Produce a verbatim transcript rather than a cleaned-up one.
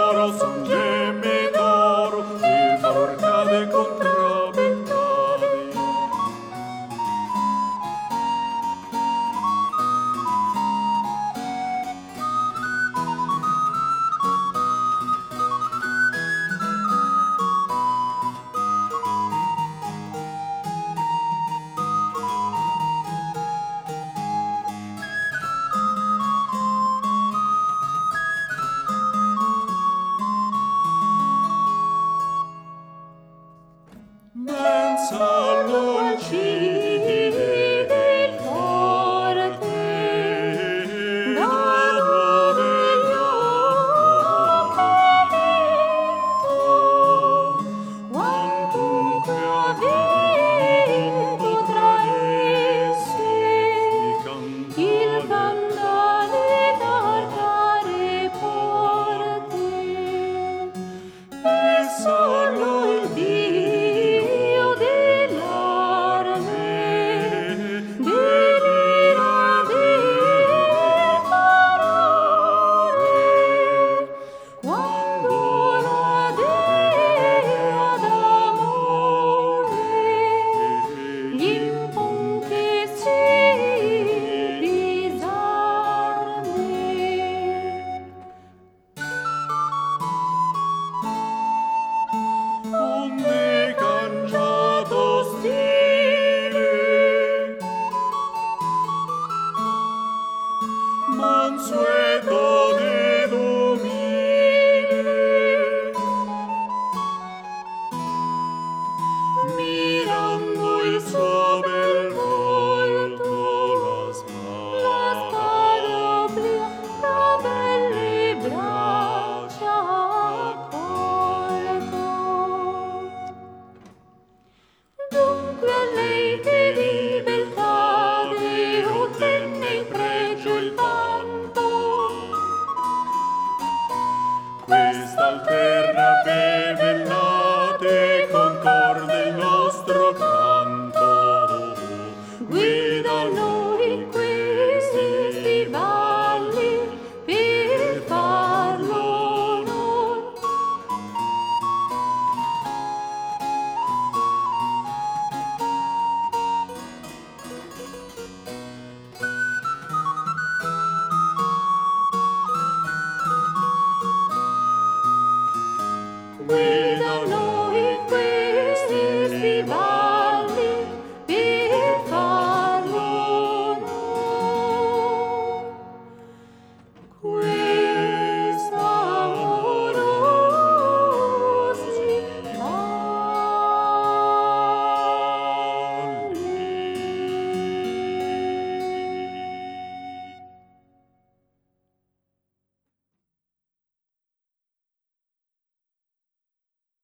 caro son gemitoro, il valor cade contra peccati. Mensa l'olcide del forte, dava degli occhi, quantunque ha vinto tra essi il candale d'arcare porte, e solo il Dio dell'arme delira di furore, quando la dea d'amore gli impon che si disarmi. Onde cangiato stile, mansueto ed umile, mirando il suo bel volto, la spanoplia tra belle braccia accolto. Dunque a lei che di beltade ottenne il pregio il vanto, quest'alterna bevellate concorde il nostro canto, guida noi in questi stivali per farlo onor. Guida